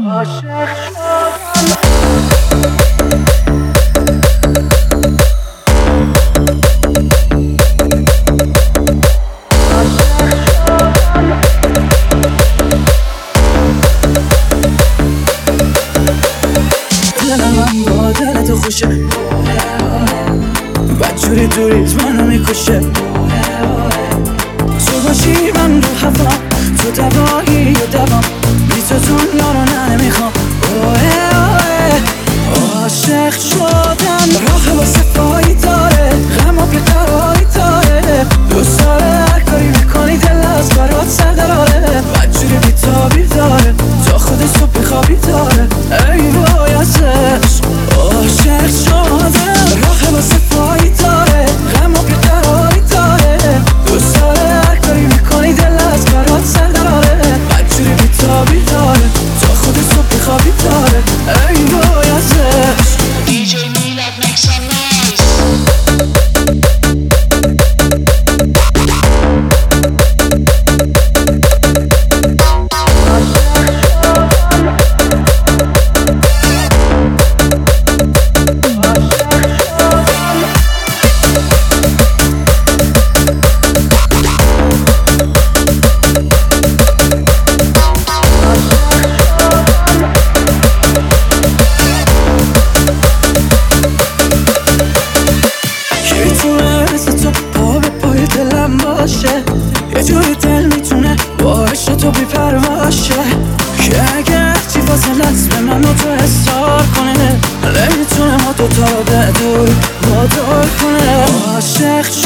عاشق شدم. دلم با دل تو خوشه، بدجوری دوریت منو میکشه. تو باشی من رو هوا، تو دوایی و دوام، بی تو دنیا رو نمیخوام. عاشق شدم، راه واسه پایی داره، غم و بیقراری داره. دوست داره هر کاری میکنی دل از برات سرقراره. بدجوری بیتابی داره، تا خود صبح بیخوابی داره. ای وای ازش عاشق شدم، راه واسه پایی داره، غم و بیقراری داره. دوست داره هر کاری میکنی دل از برات سرقراره. بدجوری بیتابی داره، تا خود صبح بیخوابی داره. ای وای ازش. DJ Milad, make some noise. یه جوری دل میتونه با عشق تو بی‌پرواشه، که اگه چی فاصلت به من و تو اصرار کنه، نمیتونه ما دوتا رو به دور وادار کنه. عاشق